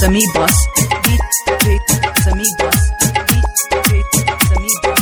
Sami Boss, DJ Sami Boss, DJ Sami Boss.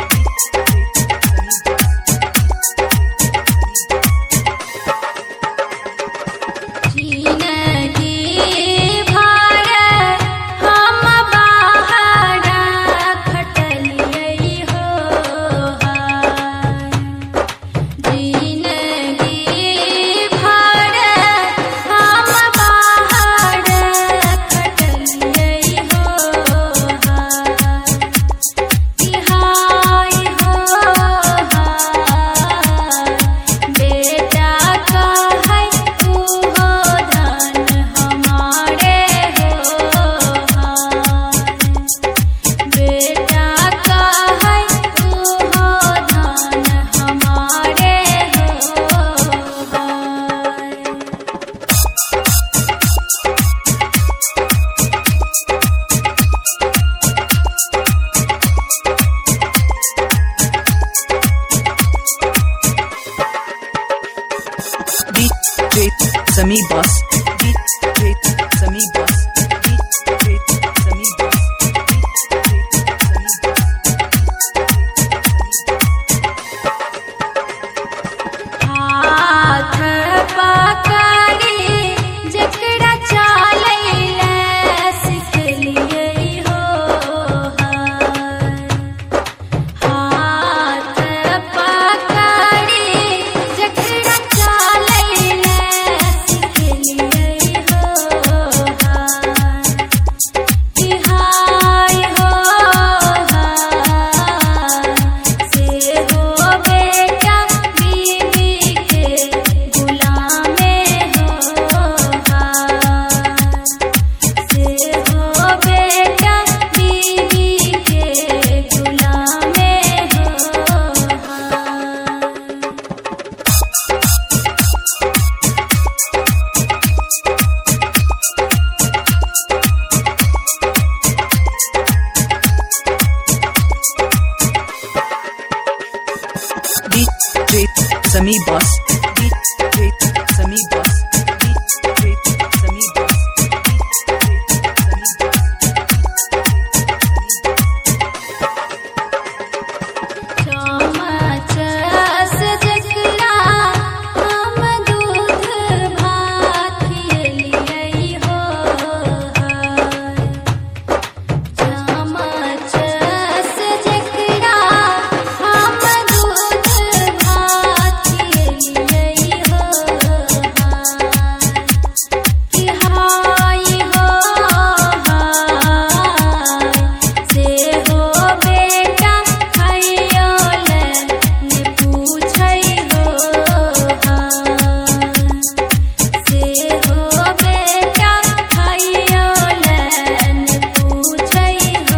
DJ Sami Boss, DJ Sami Boss, DJ Sami Boss. हाथ पकड़ी जकड़ा चालैले सिखलिए हो हाथ पकड़ी जकड़ा चालैले सिखलिए हो कि हाय हो से हो बेटा बीबी के गुलामे हो से हो बेटा बीबी के गुलामे हो DJ Sami Boss, DJ Sami Boss, DJ Sami Boss. चमचस जकरा हम दूध भात खिलिए हो चमचस जकरा हम दूध भात खिलिए हो कि हाय हो से हो बेटा खइयो ले ने पूछै हो से हो बेटा खइयो ले ने पूछै हो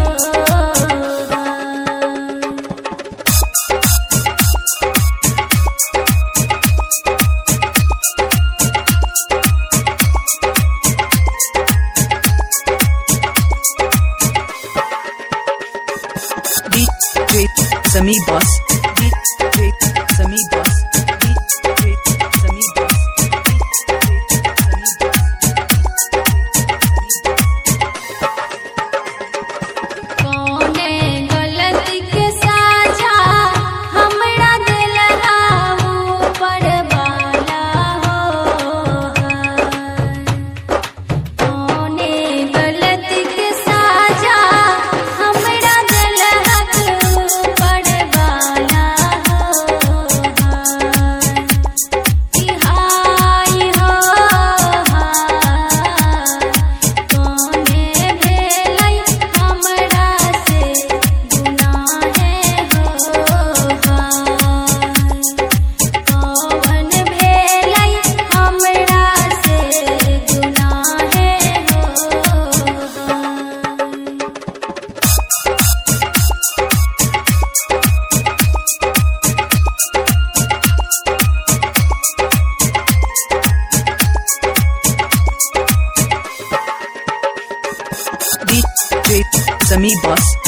DJ Sami Boss, DJ Sami Boss, DJ Sami Boss. कौने गलती के साजा हमरा दिलवा ऊपर वाला हो कौने गलती के साजा हमरा दिलवा ऊपर वाला हो कि हाय हो कौने भेलै हमरा से गुनाहे हो कौन भेलै हमरा से गुनाहे हो DJ Sami Boss,